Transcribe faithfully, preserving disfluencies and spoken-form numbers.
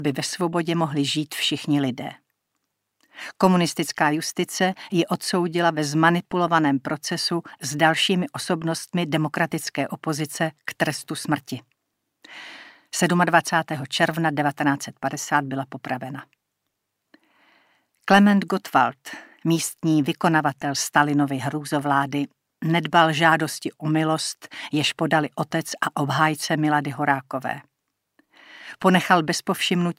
aby ve svobodě mohli žít všichni lidé. Komunistická justice ji odsoudila ve zmanipulovaném procesu s dalšími osobnostmi demokratické opozice k trestu smrti. dvacátého sedmého června devatenáct set padesát byla popravena. Klement Gottwald, místní vykonavatel Stalinovy hrůzovlády, nedbal žádosti o milost, jež podali otec a obhájce Milady Horákové. Ponechal bez povšimnutí